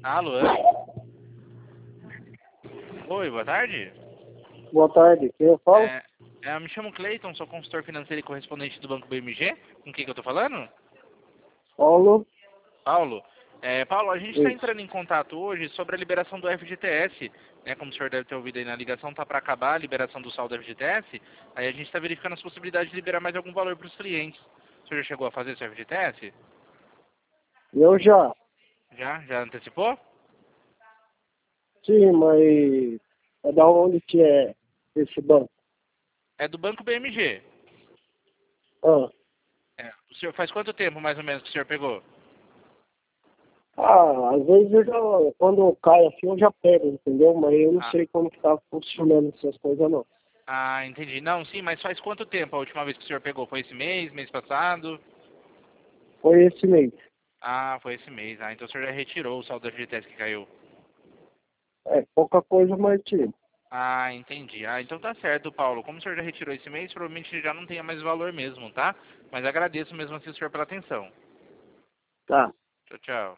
Alô? Oi, boa tarde. Boa tarde, quem eu falo? Eu me chamo Cleiton, sou consultor financeiro e correspondente do Banco BMG. Com quem que eu tô falando? Paulo. Paulo. Paulo, a gente está Isso. entrando em contato hoje sobre a liberação do FGTS. Né, como o senhor deve ter ouvido aí na ligação, tá para acabar a liberação do saldo do FGTS. Aí a gente está verificando as possibilidades de liberar mais algum valor para os clientes. O senhor já chegou a fazer seu FGTS? Eu já. Já antecipou? Sim, mas é da onde que é esse banco? É do Banco BMG. Ah, O senhor faz quanto tempo mais ou menos que o senhor pegou? às vezes quando eu caio assim eu já pego, entendeu? Mas eu não Ah, sei como que tá funcionando essas coisas não. entendi. Não, sim, mas faz quanto tempo a última vez que o senhor pegou? Foi esse mês, mês passado? Foi esse mês. Ah, foi esse mês. Ah, então o senhor já retirou o saldo da FGTS que caiu. É pouca coisa, mas tira. Ah, entendi. Ah, então tá certo, Paulo. Como o senhor já retirou esse mês, provavelmente já não tenha mais valor mesmo, tá? Mas agradeço mesmo assim o senhor pela atenção. Tá. Tchau, tchau.